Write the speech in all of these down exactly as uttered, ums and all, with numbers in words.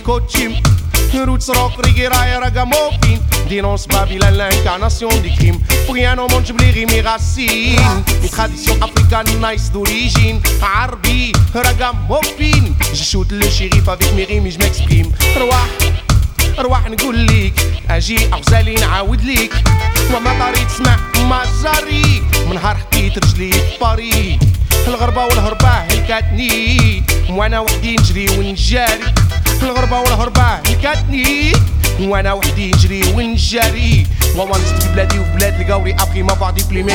coaching. Roots rock, reggae, rail, ragamuffin. Dénonce Babylone, l'incarnation du crime. Pour rien au monde, j'oublierai mes racines. Mes traditions africaines, nice d'origine. Arbi, ragamuffin. Je shoot le shérif avec mes rimes et je m'exprime. Roi, roi, نقول ليك اجي اغزالي نعاود ليك وما طريت تسمع مجاري من نهار حطيت رجلي في باري الغربة والهربة هلكاتني وانا وحدي نجري ونجاري الغربة والهربة هلكاتني وانا وحدي نجري ونجاري وانت في بلادي وفي بلاد القوري ابغي ما بعضي بليمي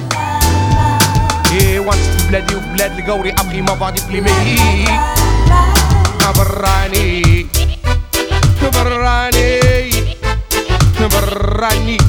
ايه وانت في بلادي وفي بلاد القوري ابغي ما بعضي بليمي براني براني براني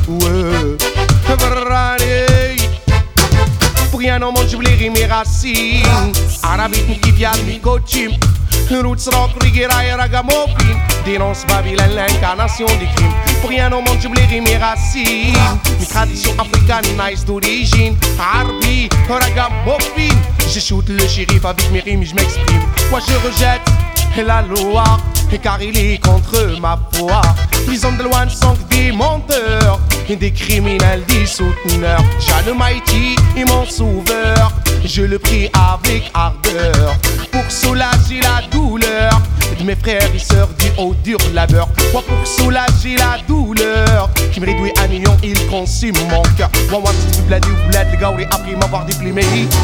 براني Pour rien au monde j'oublierai mes racines Arabique qui vient de coaching Roots rock, reggae, rail, ragamuffin Dénonce Babylone, l'incarnation du crime Pour rien au monde j'oublierai mes racines Mes traditions africaines, nice d'origine Arbi, ragamuffin Je shoot le shérif avec mes rimes et je m'exprime Moi je rejette la loi car il est contre ma foi. Les hommes de loin ne sont que des menteurs et des criminels, des souteneurs. Jah le Mighty est mon sauveur. Je le prie avec ardeur pour soulager la douleur de mes frères et sœurs du haut dur labeur. Moi pour soulager la douleur qui me réduit à néant, il consume mon cœur. Moi moi si tu bled ou bled les gars après m'avoir déprimé.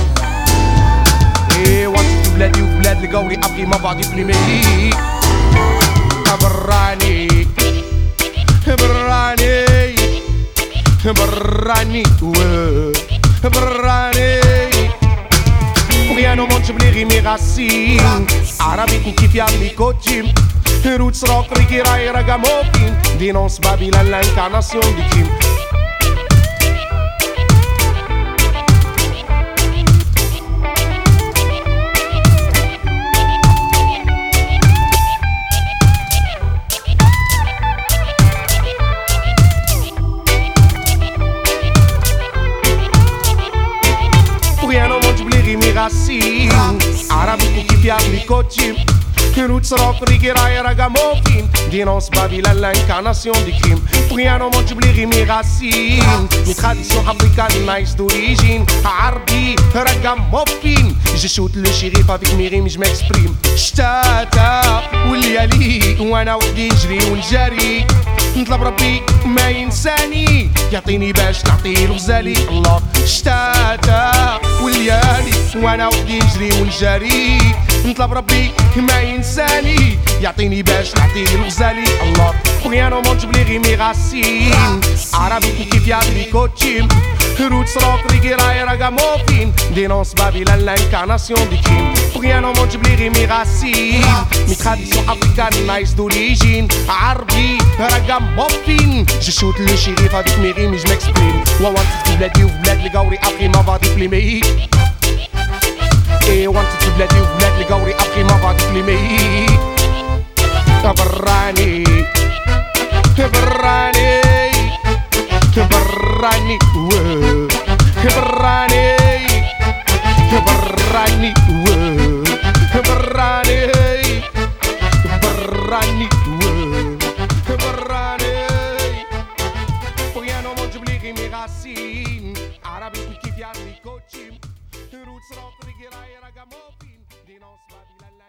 Et moi si tu bled ou bled les gars après m'avoir déprimé. براني براني براني براني Pour rien au monde j'oublierai mes racines Arabique qui vient de coaching Roots rock, reggae, rail, ragamuffin Dénonce Babylone, l'incarnation du crime racines Arabique qui vient de coaching Roots rock, reggae, rail, ragamuffin Dénonce Babylone, l'incarnation du crime Pour rien au monde j'oublierai mes racines Mes traditions africaines, nice d'origine Arbi, ragamuffin Je shoot le shérif avec mes rimes et je m'exprime شتاتا والليالي وانا وحدي نجري ونجاري نطلب ربي ما ينساني يعطيني باش نعطيه الغزالي الله شتاتا والليالي وانا وحدي نجري ونجاري نطلب ربي ما ينساني يعطيني باش نعطيه الغزالي الله Pour rien au monde j'oublierai mes racines Arabique qui vient de coaching Roots rock, reggae, rail, ragamuffin Dénonce Babylone, l'incarnation du crime Pour rien au monde j'oublierai mes racines Mes traditions africaines, nice d'origine Arbi, ragamuffin Je shoot le shérif avec mes rimes et je m'exprime One one two bled you bled les gars après m'avoir déprimé Et one two bled you bled les gars après m'avoir déprimé براني براني براني براني براني براني براني براني Pour rien au monde j'oublierai mes racines Arabique qui vient de coaching Roots rock, reggae, rail, ragamuffin Dénonce Babylone